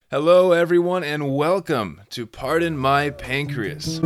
Hello, everyone, and welcome to Pardon My Pancreas.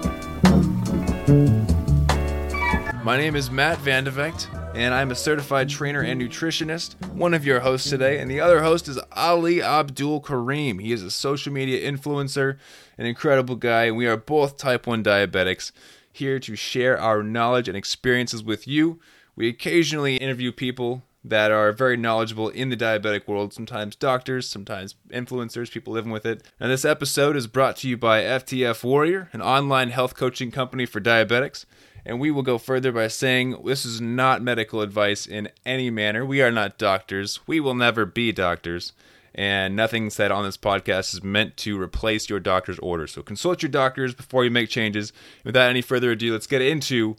My name is Matt Vandevecht, and I'm a certified trainer and nutritionist, one of your hosts today, and the other host is Ali Abdul Karim. He is a social media influencer, an incredible guy, and we are both type 1 diabetics here to share our knowledge and experiences with you. We occasionally interview people that are very knowledgeable in the diabetic world, sometimes doctors, sometimes influencers, people living with it. And this episode is brought to you by FTF Warrior, an online health coaching company for diabetics. And we will go further by saying this is not medical advice in any manner. We are not doctors. We will never be doctors. And nothing said on this podcast is meant to replace your doctor's orders. So consult your doctors before you make changes. Without any further ado, let's get into...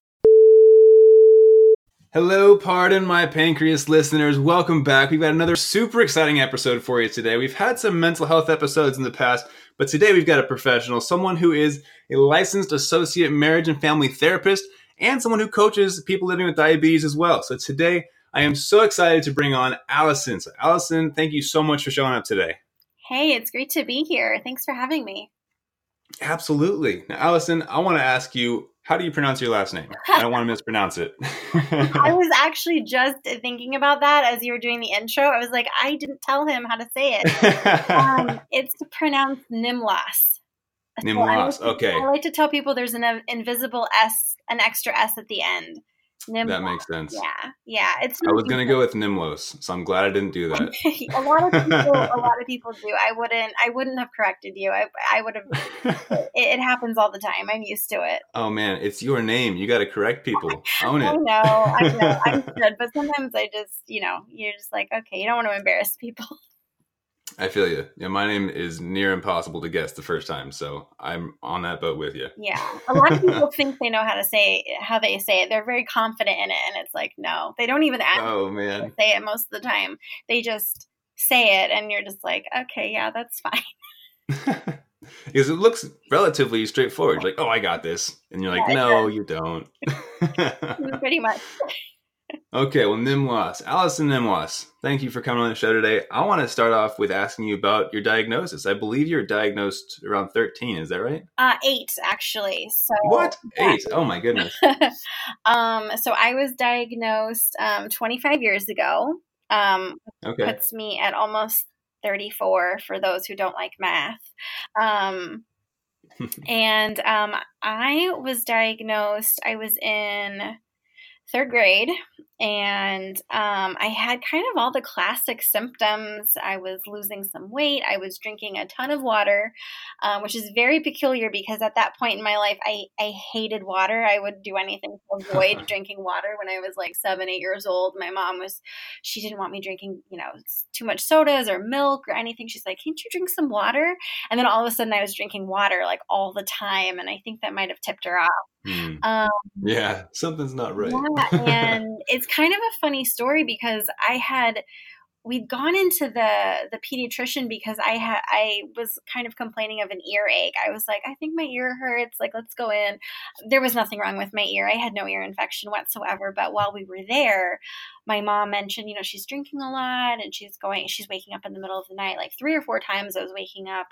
Hello, Pardon My Pancreas listeners. Welcome back. We've got another super exciting episode for you today. We've had some mental health episodes in the past, but today we've got a professional, someone who is a licensed associate marriage and family therapist, and someone who coaches people living with diabetes as well. So today, I am so excited to bring on Allison. So Allison, thank you so much for showing up today. Hey, it's great to be here. Thanks for having me. Absolutely. Now, Allison, I want to ask you, how do you pronounce your last name? I don't want to mispronounce it. I was actually just thinking about that as you were doing the intro. I was like, I didn't tell him how to say it. It's pronounced Nimlas. Nimlas, okay. I like to tell people there's an invisible S, an extra S at the end. Nimlas. That makes sense. Yeah. I was going to go with Nimlos, so I'm glad I didn't do that. a lot of people do. I wouldn't have corrected you. I would have. It happens all the time. I'm used to it. Oh man, it's your name. You got to correct people. Own it. I know. I'm good, but sometimes I just, you're just like, okay, you don't want to embarrass people. I feel you. Yeah, my name is near impossible to guess the first time, so I'm on that boat with you. Yeah, a lot of people think they know how they say it. They're very confident in it, and it's like, no, they don't even ask to say it most of the time. They just say it, and you're just like, okay, yeah, that's fine. Because it looks relatively straightforward. You're like, oh, I got this. And you're like, no, you don't. Pretty much. Okay, well, Nimlas. Allison Nimlas, thank you for coming on the show today. I want to start off with asking you about your diagnosis. I believe you were diagnosed around 13. Is that right? 8, actually. So what? 8? Oh, my goodness. So I was diagnosed 25 years ago. Puts me at almost 34 for those who don't like math. And I was diagnosed, I was in 3rd grade, and I had kind of all the classic symptoms. I was losing some weight. I was drinking a ton of water, which is very peculiar because at that point in my life, I hated water. I would do anything to avoid drinking water. When I was like 7, 8 years old, my mom she didn't want me drinking, too much sodas or milk or anything. She's like, can't you drink some water? And then all of a sudden I was drinking water like all the time. And I think that might have tipped her off. Yeah, something's not right. Yeah, and it's kind of a funny story because we'd gone into the pediatrician because I was kind of complaining of an earache. I was like, I think my ear hurts. Like, let's go in. There was nothing wrong with my ear. I had no ear infection whatsoever. But while we were there, my mom mentioned, she's drinking a lot and she's waking up in the middle of the night. Like 3 or 4 times I was waking up.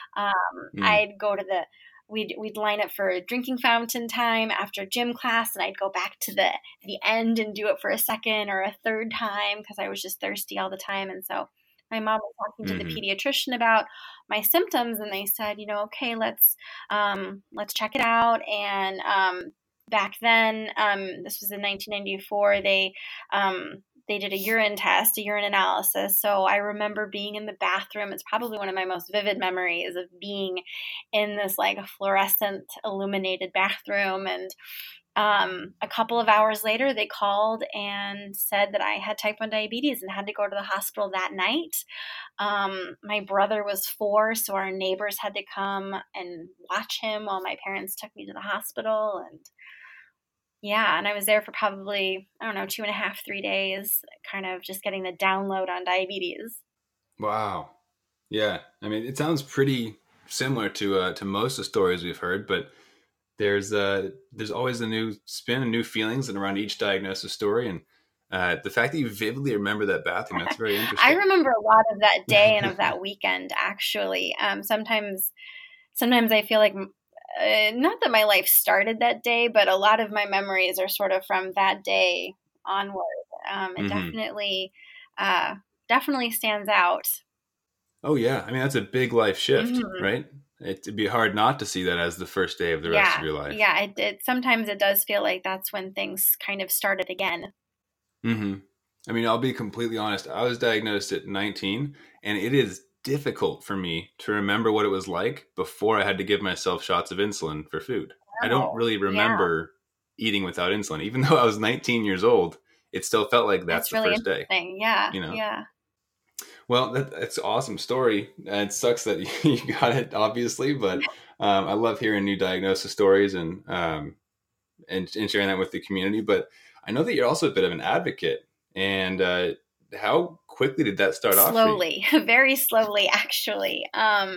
I'd go to we'd line up for a drinking fountain time after gym class, and I'd go back to the end and do it for a second or a third time because I was just thirsty all the time. And so my mom was talking to the pediatrician about my symptoms, and they said, okay, let's check it out. And back then, this was in 1994, they did a urine test, a urine analysis. So I remember being in the bathroom. It's probably one of my most vivid memories of being in this like fluorescent illuminated bathroom. And a couple of hours later, they called and said that I had type 1 diabetes and had to go to the hospital that night. My brother was 4, so our neighbors had to come and watch him while my parents took me to the hospital. And yeah, and I was there for probably, 2.5, 3 days, kind of just getting the download on diabetes. Wow. Yeah. I mean, it sounds pretty similar to most of the stories we've heard, but there's always a new spin and new feelings and around each diagnosis story. And The fact that you vividly remember that bathroom, that's very interesting. I remember a lot of that day and of that weekend, actually. Sometimes I feel like, not that my life started that day, but a lot of my memories are sort of from that day onward. It definitely stands out. Oh yeah. I mean, that's a big life shift, right? It'd be hard not to see that as the first day of the rest of your life. Yeah. Sometimes it does feel like that's when things kind of started again. I mean, I'll be completely honest. I was diagnosed at 19, and it is difficult for me to remember what it was like before I had to give myself shots of insulin for food. I don't really remember eating without insulin. Even though I was 19 years old, it still felt like that's the really first day. Yeah. You know? Yeah. Well, that's an awesome story. It sucks that you got it, obviously, but I love hearing new diagnosis stories and sharing that with the community. But I know that you're also a bit of an advocate. And how quickly did that start off? Slowly, very slowly, actually. I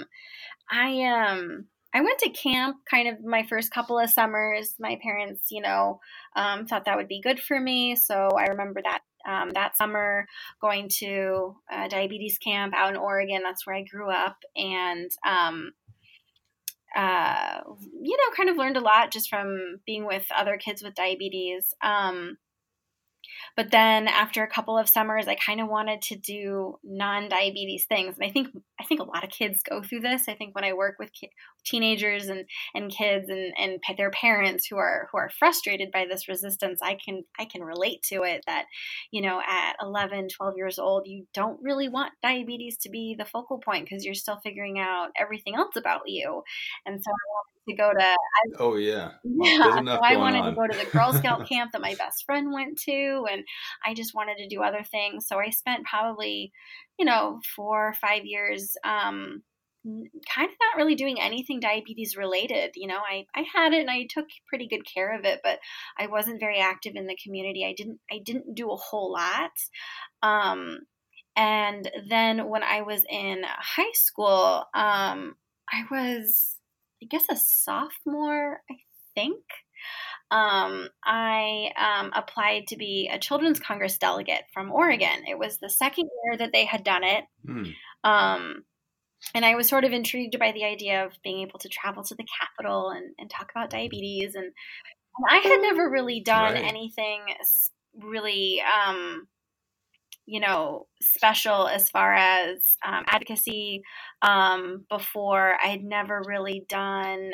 went to camp kind of my first couple of summers. My parents, thought that would be good for me. So I remember that that summer going to diabetes camp out in Oregon. That's where I grew up. And, kind of learned a lot just from being with other kids with diabetes. But then after a couple of summers, I kind of wanted to do non-diabetes things. And I think a lot of kids go through this. I think when I work with teenagers and kids and their parents who are frustrated by this resistance, I can relate to it that, at 11, 12 years old, you don't really want diabetes to be the focal point because you're still figuring out everything else about you. And so I wanted to go to I wanted to go to the Girl Scout camp that my best friend went to, and I just wanted to do other things. So I spent probably 4 or 5 years kind of not really doing anything diabetes related. I had it and I took pretty good care of it, but I wasn't very active in the community. I didn't do a whole lot. And then when I was in high school, I was, I guess, a sophomore, I think. I applied to be a Children's Congress delegate from Oregon. It was the second year that they had done it. And I was sort of intrigued by the idea of being able to travel to the Capitol and talk about diabetes. And I had never really done anything really, special as far as advocacy before. I had never really done,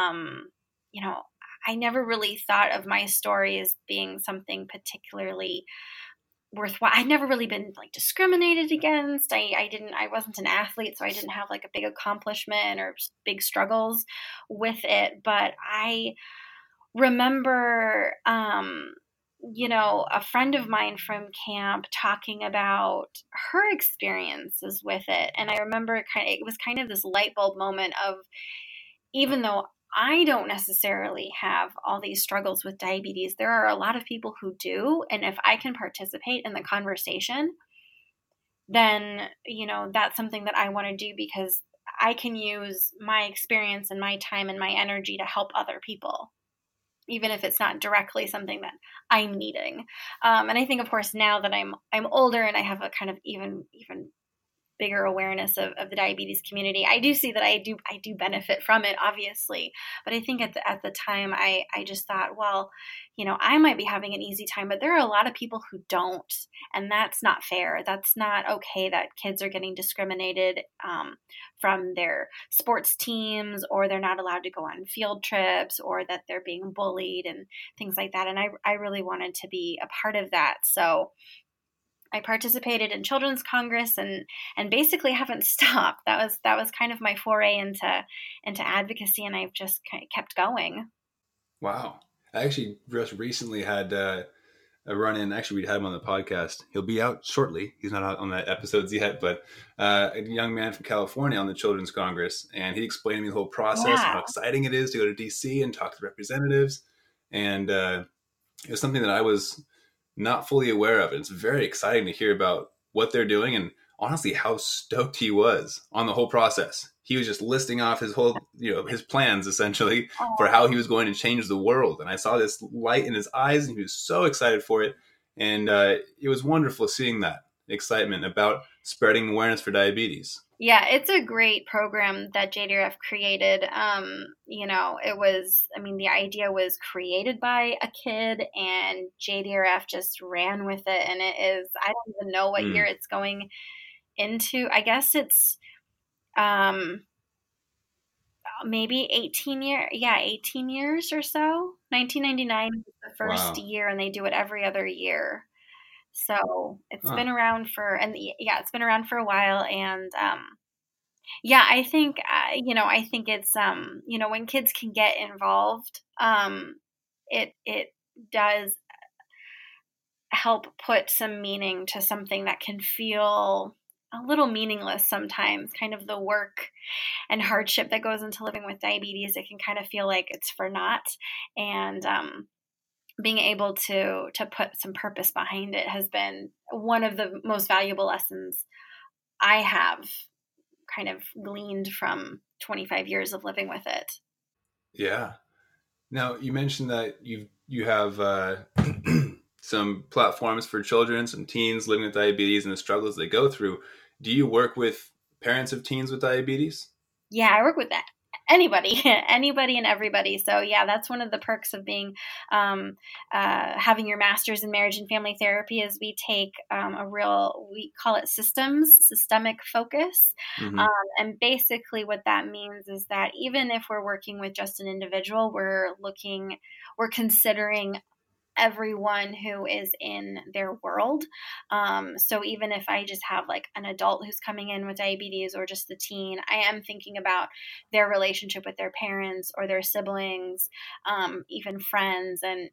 I never really thought of my story as being something particularly worthwhile. I'd never really been discriminated against. I wasn't an athlete, so I didn't have a big accomplishment or big struggles with it. But I remember, a friend of mine from camp talking about her experiences with it. And I remember it was kind of this light bulb moment of, even though I don't necessarily have all these struggles with diabetes, there are a lot of people who do. And if I can participate in the conversation, then, that's something that I want to do because I can use my experience and my time and my energy to help other people, even if it's not directly something that I'm needing. And I think, of course, now that I'm older and I have a kind of even bigger awareness of the diabetes community, I do see that I do benefit from it, obviously. But I think at the time, I just thought, well, I might be having an easy time, but there are a lot of people who don't, and that's not fair. That's not okay that kids are getting discriminated from their sports teams, or they're not allowed to go on field trips, or that they're being bullied and things like that. And I really wanted to be a part of that. So I participated in Children's Congress and basically haven't stopped. That was kind of my foray into advocacy, and I've just kind of kept going. Wow. I actually just recently had a run-in. Actually, we'd had him on the podcast. He'll be out shortly. He's not out on the episodes yet, but a young man from California on the Children's Congress, and he explained to me the whole process and how exciting it is to go to DC and talk to representatives. And it was something that I was not fully aware of. It's very exciting to hear about what they're doing and honestly how stoked he was on the whole process. He was just listing off his whole, his plans essentially for how he was going to change the world. And I saw this light in his eyes and he was so excited for it. And it was wonderful seeing that excitement about spreading awareness for diabetes. Yeah, it's a great program that JDRF created. It was, I mean, the idea was created by a kid and JDRF just ran with it. And it is, I don't even know what year it's going into. I guess it's maybe 18 years or so. 1999 was the first year, and they do it every other year. So it's been around it's been around for a while. And I think it's when kids can get involved, it does help put some meaning to something that can feel a little meaningless sometimes. Kind of the work and hardship that goes into living with diabetes, it can kind of feel like it's for naught. And being able to put some purpose behind it has been one of the most valuable lessons I have kind of gleaned from 25 years of living with it. Yeah. Now, you mentioned that you have some platforms for children, some teens living with diabetes and the struggles they go through. Do you work with parents of teens with diabetes? Yeah, I work with anybody and everybody. So yeah, that's one of the perks of being having your master's in marriage and family therapy is we take we call it systemic focus. Mm-hmm. And basically what that means is that even if we're working with just an individual, we're considering everyone who is in their world. So even if I just have like an adult who's coming in with diabetes or just the teen, I am thinking about their relationship with their parents or their siblings, even friends and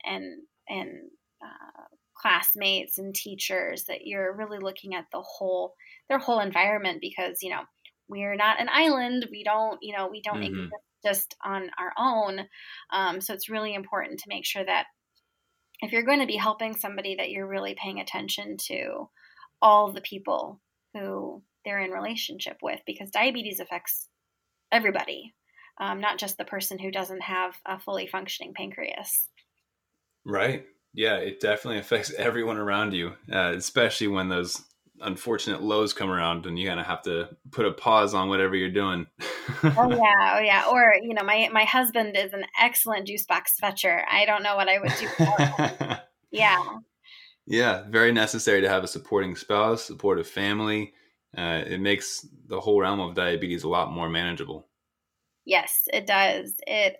classmates and teachers, that you're really looking at their whole environment, because, we're not an island. We don't Mm-hmm. exist just on our own. So it's really important to make sure that if you're going to be helping somebody, that you're really paying attention to all the people who they're in relationship with, because diabetes affects everybody, not just the person who doesn't have a fully functioning pancreas. Right. Yeah, it definitely affects everyone around you, especially when those unfortunate lows come around and you kind of have to put a pause on whatever you're doing. Oh yeah. Or, my husband is an excellent juice box fetcher. I don't know what I would do without him. Yeah. Yeah, very necessary to have a supporting spouse, supportive family. It makes the whole realm of diabetes a lot more manageable. Yes, it does.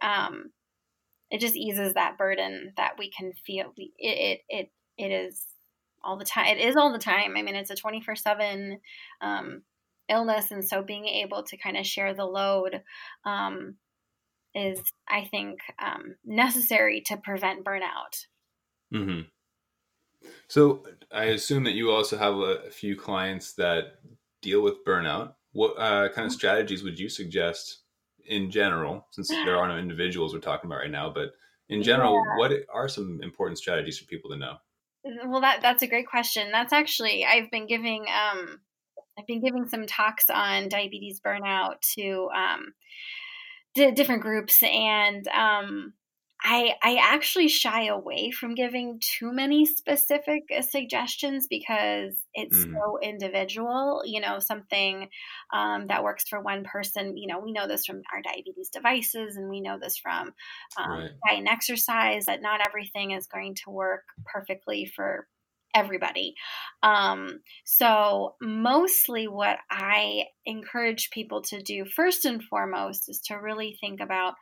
It just eases that burden that we can feel. It is all the time. It is all the time. I mean, it's a 24/7 illness, and so being able to kind of share the load is, I think, necessary to prevent burnout. Mm-hmm. So I assume that you also have a few clients that deal with burnout. What kind of strategies would you suggest in general, since there are no individuals we're talking about right now, but in general, what are some important strategies for people to know? Well, that's a great question. That's actually, I've been giving some talks on diabetes burnout to different groups, and I actually shy away from giving too many specific suggestions, because it's so individual. Something that works for one person. We know this from our diabetes devices, and we know this from diet and exercise, that not everything is going to work perfectly for everybody. So mostly what I encourage people to do first and foremost is to really think about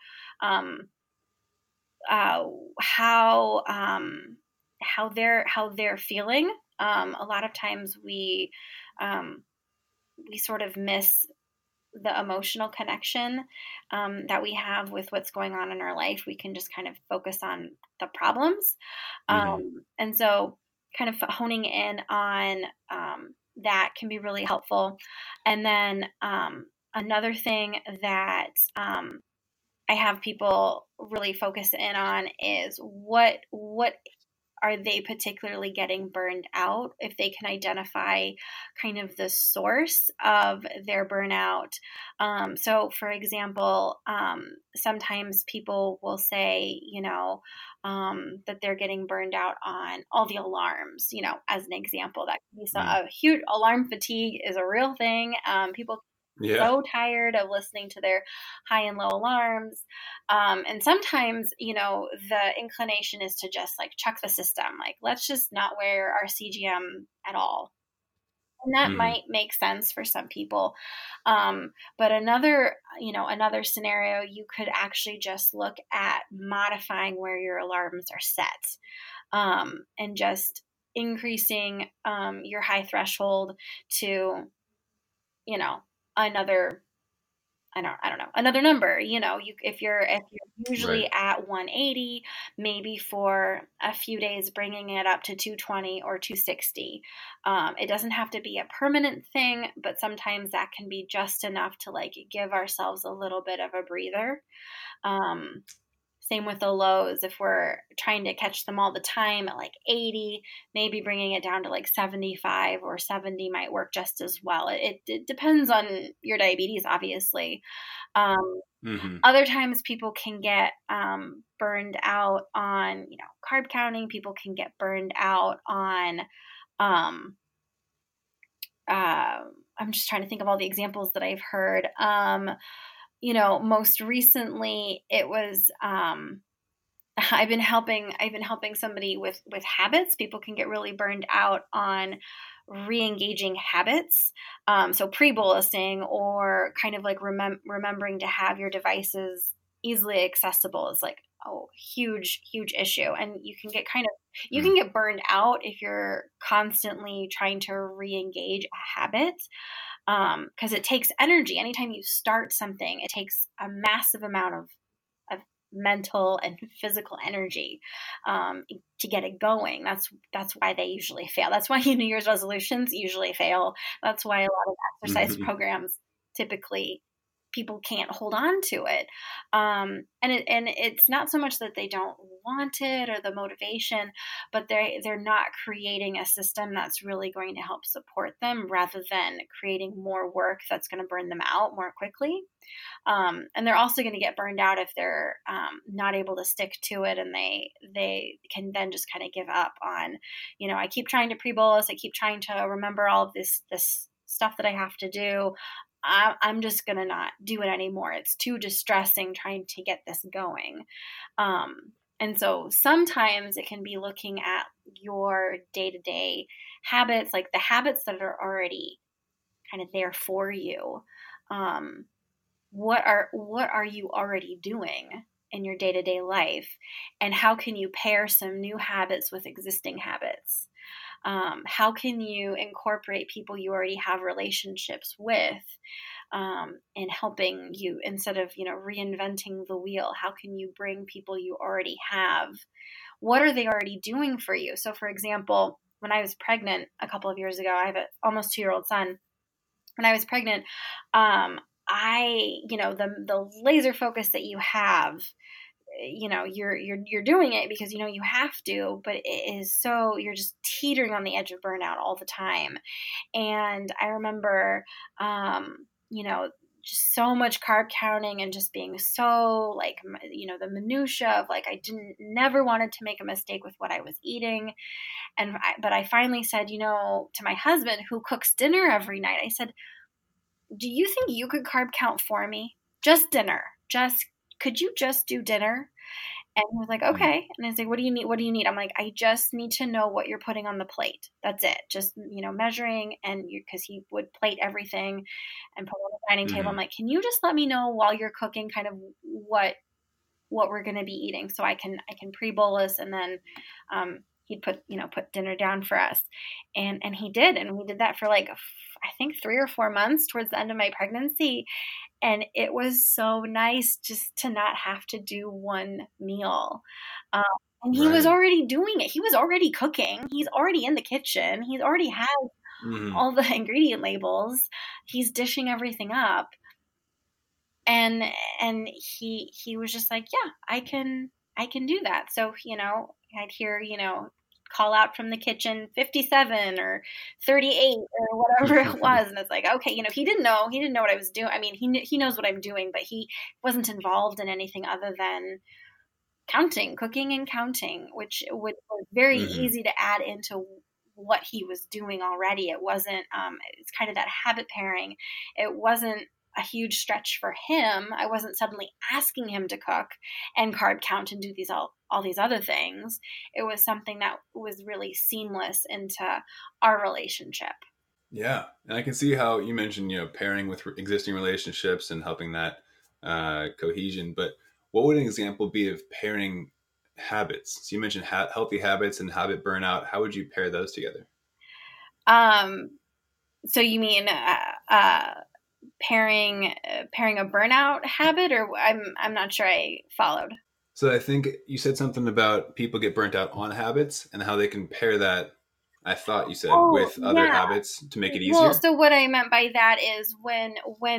how they're feeling. A lot of times we sort of miss the emotional connection that we have with what's going on in our life. We can just kind of focus on the problems, and so kind of honing in on that can be really helpful. And then another thing that I have people really focus in on is what are they particularly getting burned out? If they can identify kind of the source of their burnout. So for example, sometimes people will say, that they're getting burned out on all the alarms, as an example. That could be a huge alarm fatigue is a real thing. People so tired of listening to their high and low alarms. And sometimes, the inclination is to just like chuck the system. Like, let's just not wear our CGM at all. And that might make sense for some people. But another scenario, you could actually just look at modifying where your alarms are set, and just increasing your high threshold to, another, I don't know, another number. If you're usually at 180, maybe for a few days bringing it up to 220 or 260. It doesn't have to be a permanent thing, but sometimes that can be just enough to like give ourselves a little bit of a breather. Same with the lows. If we're trying to catch them all the time at like 80, maybe bringing it down to like 75 or 70 might work just as well. It depends on your diabetes, obviously. Other times people can get burned out on, carb counting. People can get burned out on, I'm just trying to think of all the examples that I've heard. Most recently it was, I've been helping somebody with habits. People can get really burned out on re-engaging habits. So pre-bolusing, or kind of like remembering to have your devices easily accessible is like a huge, huge issue. And you can get you can get burned out if you're constantly trying to re-engage a habit. Because it takes energy. Anytime you start something, it takes a massive amount of mental and physical energy to get it going. That's why they usually fail. That's why New Year's resolutions usually fail. That's why a lot of exercise programs typically people can't hold on to it. And it's not so much that they don't want it or the motivation, but they're not creating a system that's really going to help support them, rather than creating more work that's going to burn them out more quickly. And they're also going to get burned out if they're not able to stick to it, and they can then just kind of give up on, I keep trying to pre-bolus, I keep trying to remember all of this stuff that I have to do. I'm just going to not do it anymore. It's too distressing trying to get this going. And so sometimes it can be looking at your day-to-day habits, like the habits that are already kind of there for you. What are you already doing in your day-to-day life? And how can you pair some new habits with existing habits? How can you incorporate people you already have relationships with in helping you, instead of, reinventing the wheel? How can you bring people you already have? What are they already doing for you? So for example, when I was pregnant a couple of years ago, I have an almost 2-year-old son. When I was pregnant, the laser focus that you have, you're doing it because, you have to, but it is so, you're just teetering on the edge of burnout all the time. And I remember, just so much carb counting and just being so like, the minutia of like, I never wanted to make a mistake with what I was eating. But I finally said, to my husband, who cooks dinner every night, I said, do you think you could carb count for me? Just dinner. Could you just do dinner? And he was like, okay. And I was like, what do you need? What do you need? I'm like, I just need to know what you're putting on the plate. That's it. Just, measuring, and because he would plate everything and put on the dining table. I'm like, can you just let me know while you're cooking kind of what we're going to be eating, so I can pre-bolus, and then he'd put dinner down for us. And he did. And we did that for like, I think 3 or 4 months towards the end of my pregnancy. And it was so nice just to not have to do one meal. And he was already doing it. He was already cooking. He's already in the kitchen. He's already has all the ingredient labels. He's dishing everything up. And he was just like, yeah, I can do that. So, I'd hear, call out from the kitchen 57 or 38 or whatever it was. And it's like, okay, he didn't know what I was doing. I mean, he knows what I'm doing, but he wasn't involved in anything other than cooking and counting, which was very easy to add into what he was doing already. It wasn't, it's kind of that habit pairing. It wasn't a huge stretch for him. I wasn't suddenly asking him to cook and carb count and do all these other things. It was something that was really seamless into our relationship. Yeah. And I can see how you mentioned, pairing with existing relationships and helping that cohesion. But what would an example be of pairing habits? So you mentioned healthy habits and habit burnout. How would you pair those together? So you mean pairing a burnout habit, or I'm not sure I followed. So I think you said something about people get burnt out on habits and how they can pair that, I thought you said, with other habits to make it easier. Well, so what I meant by that is when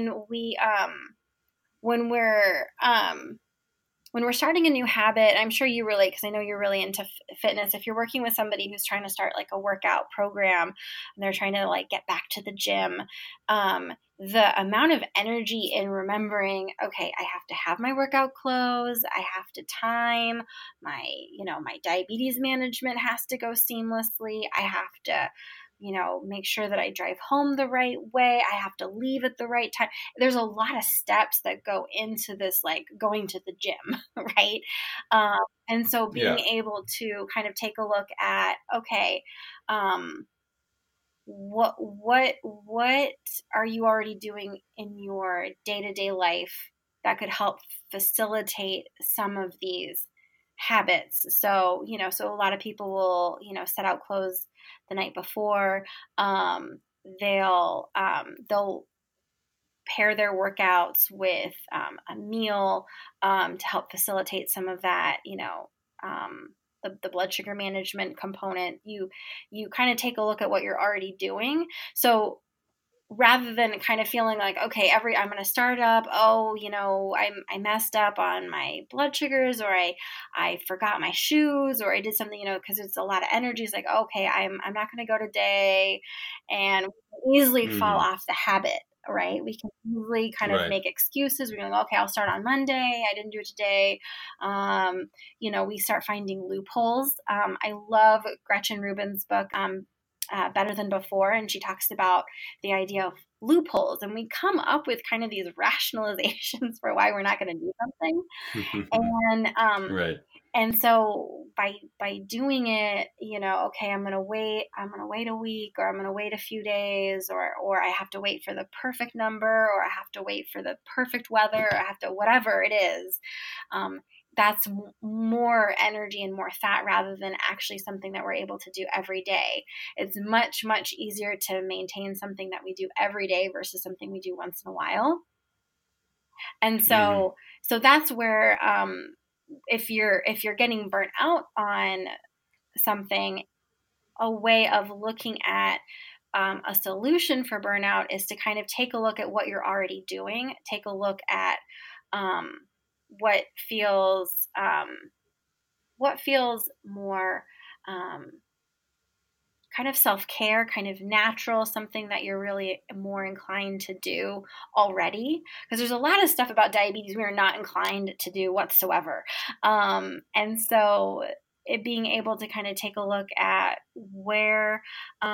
we're starting a new habit, I'm sure you relate because I know you're really into fitness. If you're working with somebody who's trying to start like a workout program and they're trying to like get back to the gym, the amount of energy in remembering, okay, I have to have my workout clothes, I have to time my diabetes management has to go seamlessly. I have to make sure that I drive home the right way. I have to leave at the right time. There's a lot of steps that go into this, like going to the gym, right? And so being able to kind of take a look at, okay, what are you already doing in your day-to-day life that could help facilitate some of these habits? So, so a lot of people will, set out clothes the night before. They'll pair their workouts with a meal to help facilitate some of that, the blood sugar management component. You kind of take a look at what you're already doing. So rather than kind of feeling like, okay, I'm going to start up, I messed up on my blood sugars, or I forgot my shoes, or I did something, because it's a lot of energy. It's like, okay, I'm not going to go today, and we can easily fall off the habit, right? We can easily kind of make excuses. We're going, okay, I'll start on Monday. I didn't do it today. We start finding loopholes. I love Gretchen Rubin's book, Better Than Before, and she talks about the idea of loopholes, and we come up with kind of these rationalizations for why we're not going to do something. And and so by doing it, okay, I'm going to wait a week, or I'm going to wait a few days, or I have to wait for the perfect number, or I have to wait for the perfect weather, or I have to, whatever it is, that's more energy and more fat rather than actually something that we're able to do every day. It's much, much easier to maintain something that we do every day versus something we do once in a while. And so, so that's where, if you're getting burnt out on something, a way of looking at a solution for burnout is to kind of take a look at what you're already doing, take a look at, what feels more kind of self-care, kind of natural, something that you're really more inclined to do already. Because there's a lot of stuff about diabetes we are not inclined to do whatsoever. And so it being able to kind of take a look at where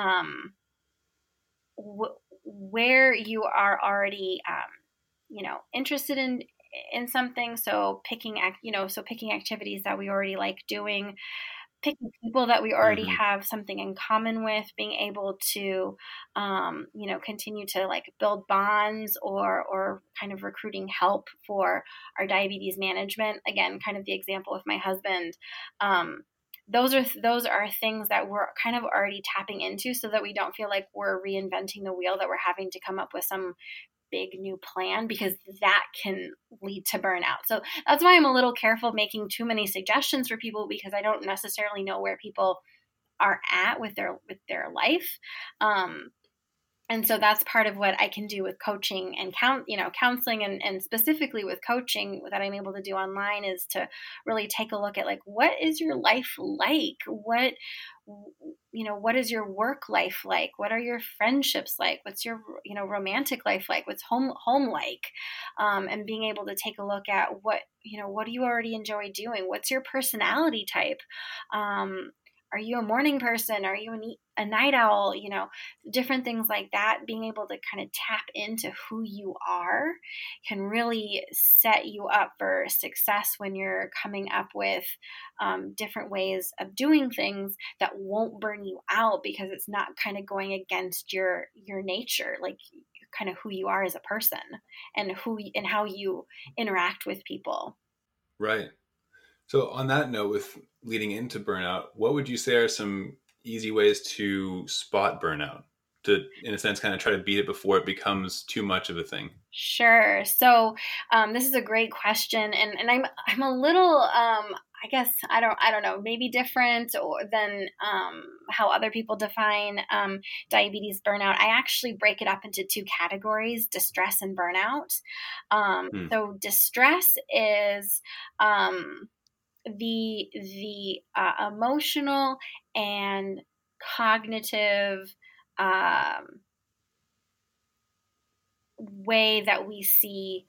you are already, interested in something. So picking activities that we already like doing, picking people that we already have something in common with, being able to, continue to like build bonds or kind of recruiting help for our diabetes management. Again, kind of the example with my husband. Those are things that we're kind of already tapping into so that we don't feel like we're reinventing the wheel, that we're having to come up with some big new plan, because that can lead to burnout. So that's why I'm a little careful making too many suggestions for people, because I don't necessarily know where people are at with their life. And so that's part of what I can do with coaching and counseling, and specifically with coaching that I'm able to do online, is to really take a look at, like, what is your life like? What is your work life like? What are your friendships like? What's your, romantic life like? What's home like? And being able to take a look at what do you already enjoy doing? What's your personality type? Are you a morning person? Are you a night owl? Different things like that. Being able to kind of tap into who you are can really set you up for success when you're coming up with different ways of doing things that won't burn you out, because it's not kind of going against your nature, like kind of who you are as a person, and how you interact with people. Right. So on that note, with leading into burnout, what would you say are some easy ways to spot burnout, to, in a sense, kind of try to beat it before it becomes too much of a thing? Sure. So this is a great question, and I'm a little I guess I don't know, maybe different than how other people define diabetes burnout. I actually break it up into two categories: distress and burnout. So distress is the emotional and cognitive way that we see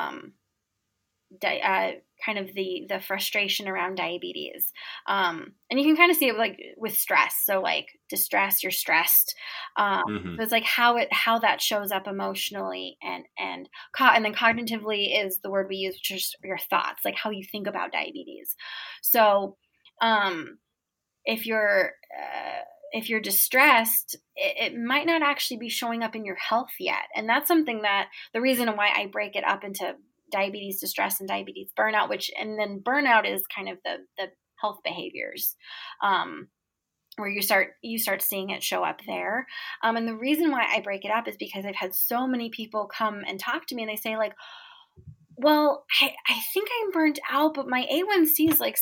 kind of the frustration around diabetes. And you can kind of see it like with stress. So like distress, you're stressed. So it's like how that shows up emotionally, and then cognitively is the word we use, which is your thoughts, like how you think about diabetes. So if you're distressed, it might not actually be showing up in your health yet. And that's something that the reason why I break it up into diabetes distress and diabetes burnout, and then burnout is kind of the health behaviors, where you start seeing it show up there. And the reason why I break it up is because I've had so many people come and talk to me, and they say, like, well, I think I'm burnt out, but my A1C is like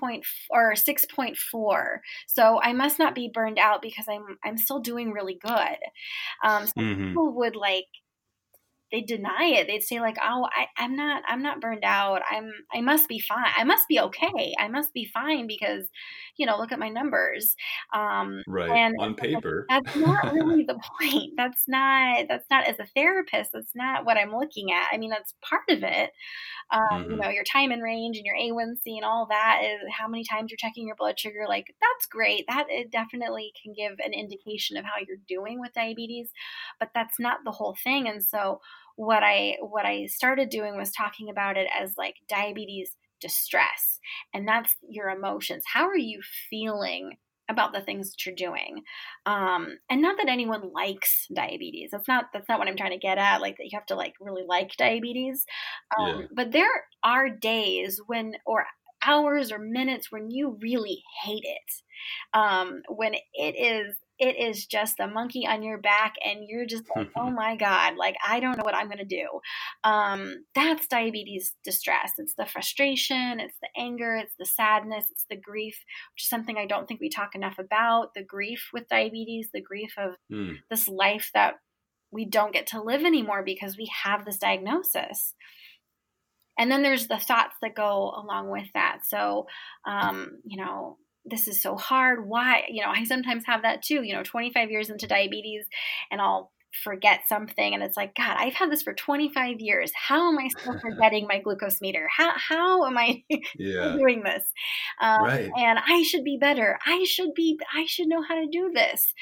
6.4. So I must not be burned out because I'm still doing really good. So people would they deny it. They'd say like, oh, I'm not burned out. I must be fine. I must be okay. I must be fine because, look at my numbers. Right. And on paper. that's not really the point. That's not as a therapist. That's not what I'm looking at. I mean, that's part of it. Your time in range and your A1C and all that is how many times you're checking your blood sugar. Like, that's great. That it definitely can give an indication of how you're doing with diabetes, but that's not the whole thing. And so what I started doing was talking about it as like diabetes distress, and that's your emotions. How are you feeling about the things that you're doing? And not that anyone likes diabetes. That's not what I'm trying to get at. Like that you have to like really like diabetes. But there are days or hours or minutes when you really hate it. When it is just a monkey on your back and you're just like, oh my God, like, I don't know what I'm going to do. That's diabetes distress. It's the frustration, it's the anger, it's the sadness, it's the grief, which is something I don't think we talk enough about. The grief with diabetes, the grief of this life that we don't get to live anymore because we have this diagnosis. And then there's the thoughts that go along with that. So, this is so hard. Why? I sometimes have that too, 25 years into diabetes, and I'll forget something. And it's like, God, I've had this for 25 years. How am I still forgetting my glucose meter? How am I doing this? Right. And I should be better. I should know how to do this.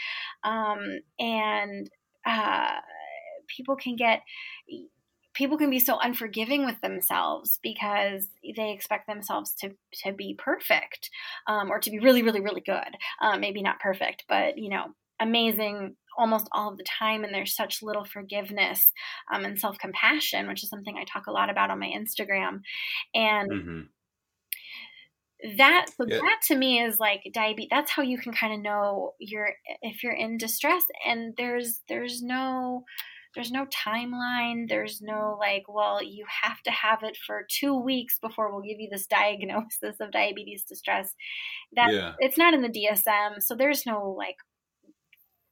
People can be so unforgiving with themselves because they expect themselves to be perfect, or to be really, really, really good. Maybe not perfect, but, amazing almost all of the time. And there's such little forgiveness and self-compassion, which is something I talk a lot about on my Instagram. And that to me is like diabetes. That's how you can kind of know if you're in distress. And there's no timeline. There's no like, well, you have to have it for 2 weeks before we'll give you this diagnosis of diabetes distress. It's not in the DSM. So there's no like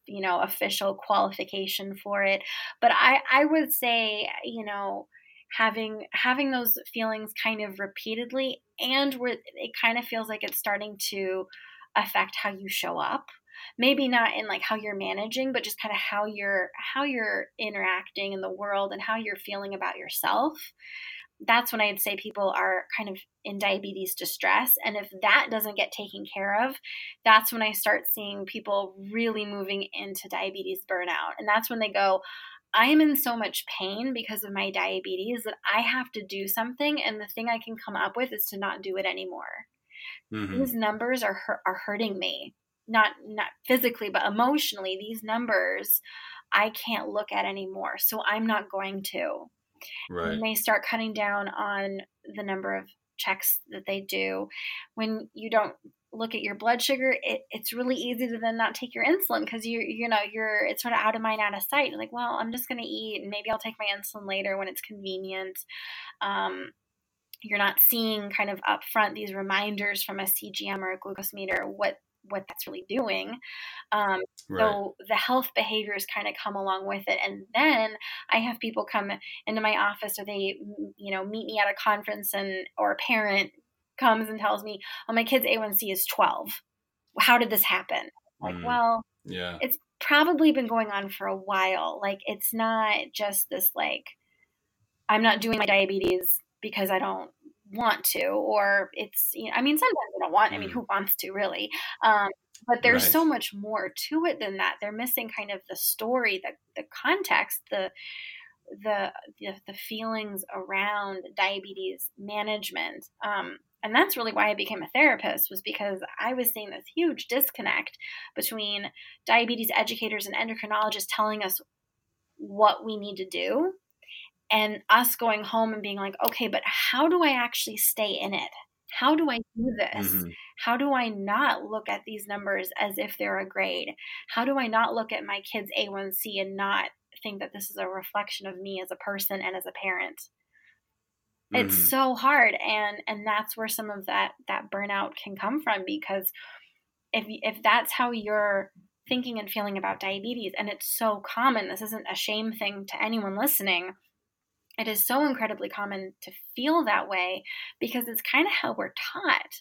official qualification for it. But I would say, having those feelings kind of repeatedly, and where it kind of feels like it's starting to affect how you show up. Maybe not in like how you're managing, but just kind of how you're interacting in the world and how you're feeling about yourself. That's when I'd say people are kind of in diabetes distress. And if that doesn't get taken care of, that's when I start seeing people really moving into diabetes burnout. And that's when they go, I am in so much pain because of my diabetes that I have to do something. And the thing I can come up with is to not do it anymore. Mm-hmm. These numbers are hurting me, not physically, but emotionally. These numbers I can't look at anymore. So I'm not going to. Right. When they start cutting down on the number of checks that they do, when you don't look at your blood sugar, it's really easy to then not take your insulin because it's sort of out of mind, out of sight. You're like, well, I'm just going to eat and maybe I'll take my insulin later when it's convenient. You're not seeing kind of upfront these reminders from a CGM or a glucose meter, what that's really doing. Right. So the health behaviors kind of come along with it. And then I have people come into my office, or they, meet me at a conference, or a parent comes and tells me, oh, my kid's A1C is 12. How did this happen? Like, well, yeah, it's probably been going on for a while. Like, it's not just this, like, I'm not doing my diabetes because I don't want to, or it's, sometimes I don't want, who wants to really? But there's so much more to it than that. They're missing kind of the story, the context, the feelings around diabetes management. And that's really why I became a therapist, was because I was seeing this huge disconnect between diabetes educators and endocrinologists telling us what we need to do, and us going home and being like, okay, but how do I actually stay in it? How do I do this? Mm-hmm. How do I not look at these numbers as if they're a grade? How do I not look at my kid's A1C and not think that this is a reflection of me as a person and as a parent? It's so hard. And that's where some of that burnout can come from, because if that's how you're thinking and feeling about diabetes, and it's so common, this isn't a shame thing to anyone listening. It is so incredibly common to feel that way because it's kind of how we're taught.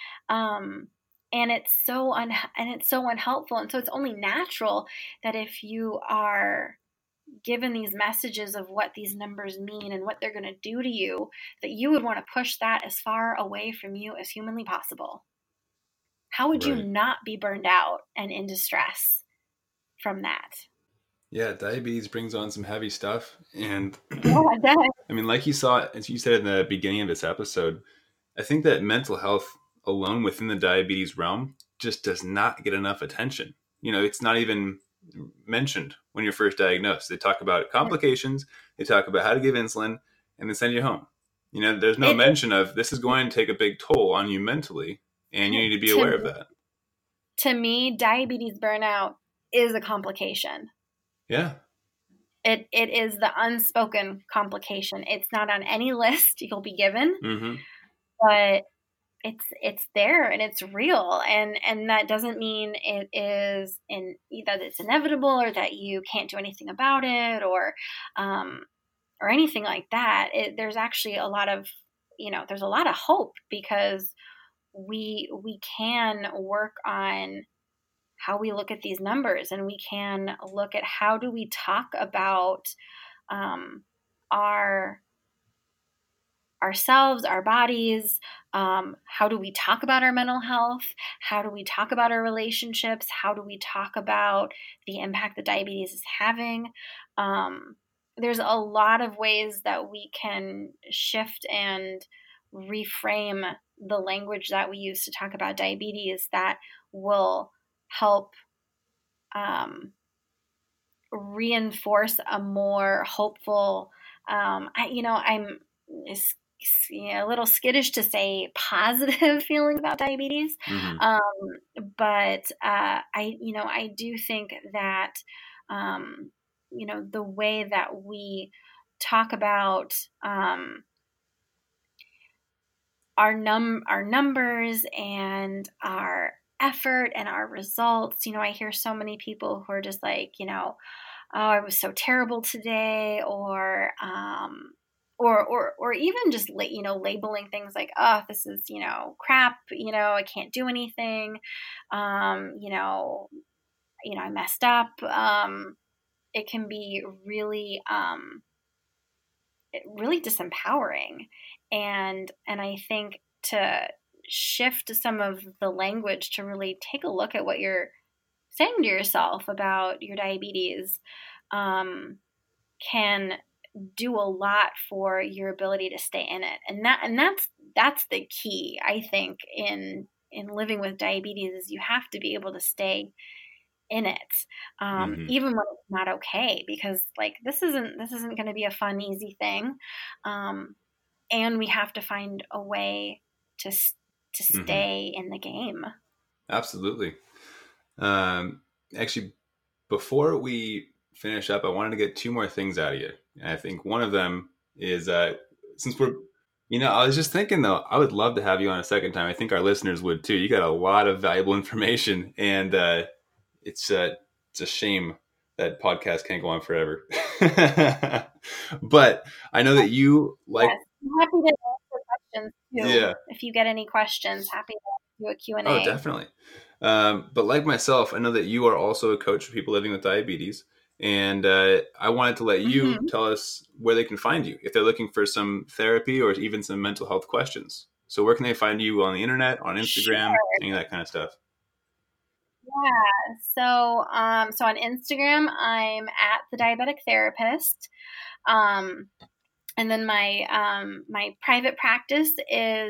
And it's so unhelpful. And so it's only natural that if you are given these messages of what these numbers mean and what they're going to do to you, that you would want to push that as far away from you as humanly possible. How would you not be burned out and in distress from that? Yeah, diabetes brings on some heavy stuff. And yeah, it does. Like you saw, as you said in the beginning of this episode, I think that mental health alone within the diabetes realm just does not get enough attention. It's not even mentioned when you're first diagnosed. They talk about complications, they talk about how to give insulin, and then send you home. There's no mention of this is going to take a big toll on you mentally, and you need to be aware of that. To me, diabetes burnout is a complication. Yeah. It is the unspoken complication. It's not on any list you'll be given, but it's there and it's real. And that doesn't mean it is that it's inevitable or that you can't do anything about it or anything like that. There's actually a lot of, there's a lot of hope, because we can work on how we look at these numbers, and we can look at how do we talk about ourselves, our bodies, how do we talk about our mental health, how do we talk about our relationships, how do we talk about the impact that diabetes is having. There's a lot of ways that we can shift and reframe the language that we use to talk about diabetes that will help reinforce a more hopeful, I'm a little skittish to say positive feeling about diabetes. But I do think that, the way that we talk about our numbers and our effort and our results. I hear so many people who are just like, oh, I was so terrible today, or even just labeling things like, oh, this is crap, I can't do anything, I messed up. It can be really disempowering, and I think to shift some of the language to really take a look at what you're saying to yourself about your diabetes can do a lot for your ability to stay in it. And that's the key, I think, in living with diabetes, is you have to be able to stay in it, even when it's not okay, because like this isn't going to be a fun, easy thing, and we have to find a way to stay in the game. Absolutely. Actually, before we finish up, I wanted to get two more things out of you. And I think one of them is, since we're, I was just thinking though, I would love to have you on a second time. I think our listeners would too. You got a lot of valuable information, and it's a shame that podcast can't go on forever. But I know that you like. Yes. I'm happy to answer questions too. Yeah. If you get any questions, happy to do a Q&A. Oh, definitely. But like myself, I know that you are also a coach for people living with diabetes. And I wanted to let you tell us where they can find you if they're looking for some therapy or even some mental health questions. So where can they find you on the internet, on Instagram, any of that kind of stuff? Yeah. So on Instagram, I'm at The Diabetic Therapist. And then my private practice is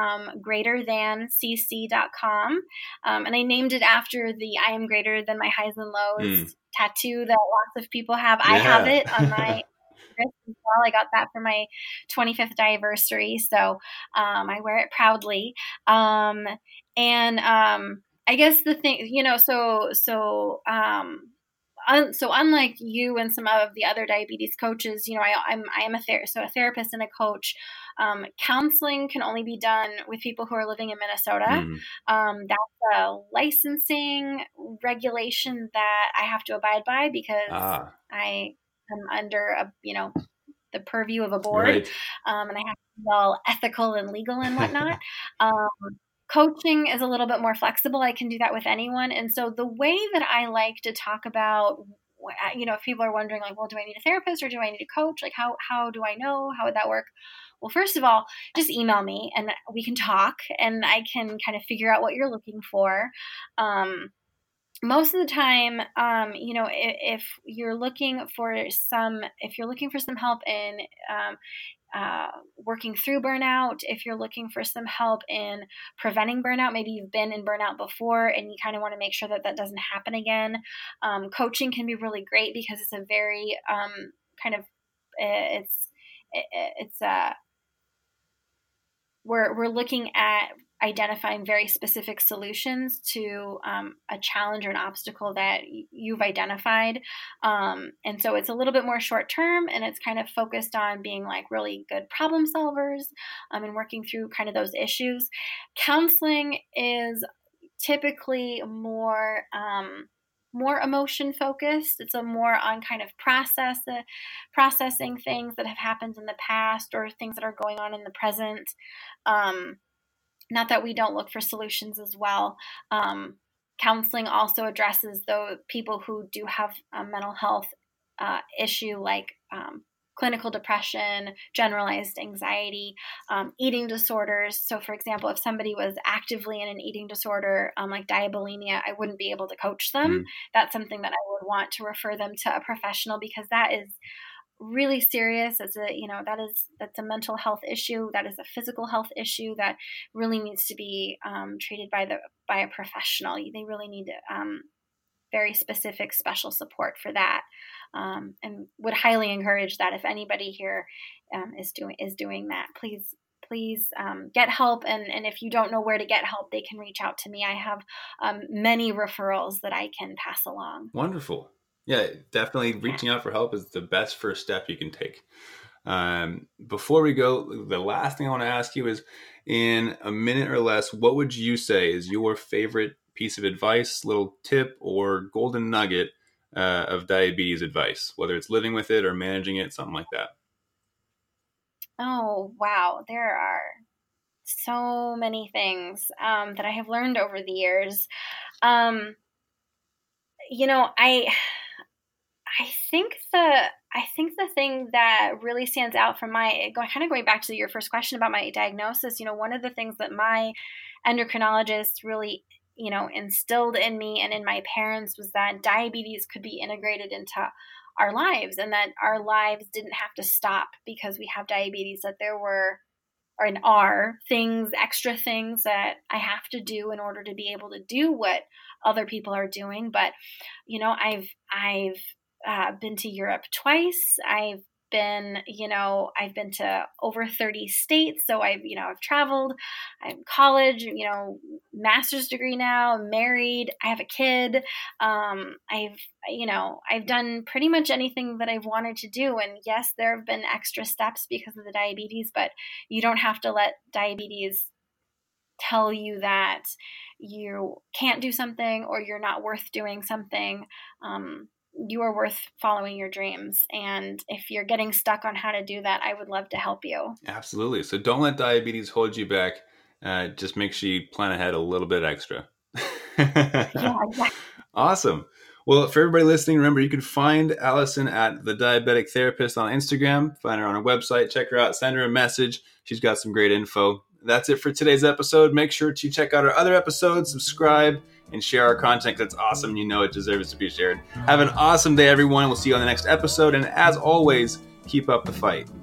greaterthancc.com. And I named it after the I am greater than my highs and lows tattoo that lots of people have. Yeah. I have it on my wrist as well. I got that for my 25th anniversary. So I wear it proudly. I guess the thing, so unlike you and some of the other diabetes coaches, I am a therapist and a coach. Counseling can only be done with people who are living in Minnesota. That's a licensing regulation that I have to abide by because I am under the purview of a board, right. And I have to be all ethical and legal and whatnot. Coaching is a little bit more flexible. I can do that with anyone. And so the way that I like to talk about, if people are wondering like, well, do I need a therapist or do I need a coach? Like, how do I know? How would that work? Well, first of all, just email me and we can talk and I can kind of figure out what you're looking for. Most of the time, if you're looking for some help in working through burnout, if you're looking for some help in preventing burnout, maybe you've been in burnout before and you kind of want to make sure that that doesn't happen again. Coaching can be really great because it's a very we're looking at identifying very specific solutions to a challenge or an obstacle that you've identified. And so it's a little bit more short term and it's kind of focused on being like really good problem solvers and working through kind of those issues. Counseling is typically more emotion focused. It's a more on kind of processing things that have happened in the past or things that are going on in the present. Not that we don't look for solutions as well. Counseling also addresses those people who do have a mental health issue like clinical depression, generalized anxiety, eating disorders. So for example, if somebody was actively in an eating disorder like diabulimia, I wouldn't be able to coach them. That's something that I would want to refer them to a professional because that is really serious. That's a mental health issue. That is a physical health issue that really needs to be treated by a professional. They really need very specific special support for that, and would highly encourage that if anybody here is doing that, please get help. And if you don't know where to get help, they can reach out to me. I have many referrals that I can pass along. Wonderful. Yeah, definitely reaching out for help is the best first step you can take. Before we go, the last thing I want to ask you is, in a minute or less, what would you say is your favorite piece of advice, little tip, or golden nugget of diabetes advice, whether it's living with it or managing it, something like that? Oh, wow. There are so many things that I have learned over the years. Um, I think the thing that really stands out from kind of going back to your first question about my diagnosis, one of the things that my endocrinologist really, instilled in me and in my parents was that diabetes could be integrated into our lives, and that our lives didn't have to stop because we have diabetes, that there were or are things, extra things that I have to do in order to be able to do what other people are doing. But, I've been to Europe twice. I've been to over 30 states. So I've traveled. I'm in college, master's degree now. I'm married. I have a kid. I've done pretty much anything that I've wanted to do. And yes, there have been extra steps because of the diabetes, but you don't have to let diabetes tell you that you can't do something or you're not worth doing something. You are worth following your dreams. And if you're getting stuck on how to do that, I would love to help you. Absolutely. So don't let diabetes hold you back. Just make sure you plan ahead a little bit extra. Yeah, exactly. Awesome. Well, for everybody listening, remember you can find Allison at The Diabetic Therapist on Instagram. Find her on her website. Check her out. Send her a message. She's got some great info. That's it for today's episode. Make sure to check out our other episodes, subscribe, and share our content. That's awesome. You know it deserves to be shared. Have an awesome day, everyone. We'll see you on the next episode. And as always, keep up the fight.